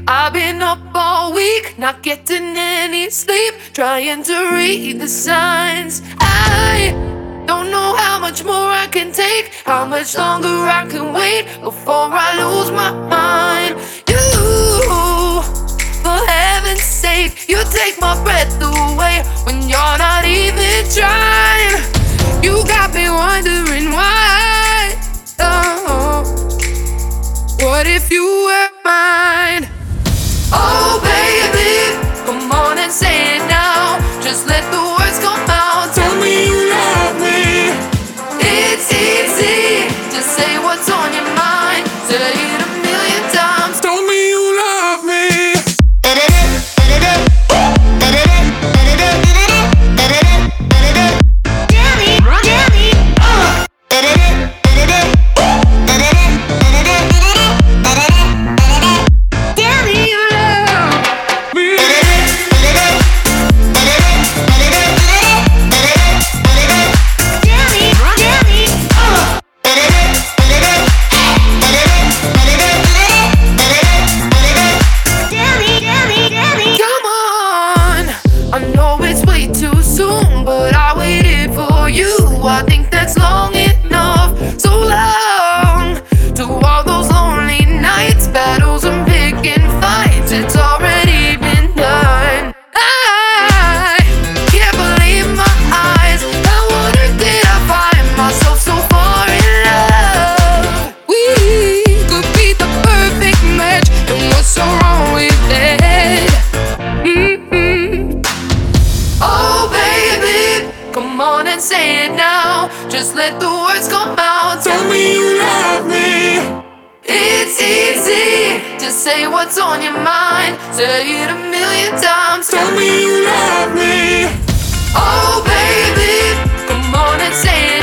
I've been up all week, not getting any sleep, trying to read the signs. I don't know how much more I can take, how much longer I can wait before I lose my mind. You, for heaven's sake, you take my breath away when you're not even trying. You got me wondering why. Oh, what if you were mine? Oh baby, come on and say it now. Just let the words come out. Tell me you love me. It's easy to say what's on your mind. Say it a million times. Tell me you love me. I think that's long enough, so long. To all those lonely nights, battles and picking fights, it's already been done. I can't believe my eyes. How on earth did I find myself so far in love? We could be the perfect match, and what's so wrong with it? Oh baby, come on and say it now. Just let the words come out. Tell me you love me. It's easy to say what's on your mind. Say it a million times. Tell me you love me. Oh baby, come on and say it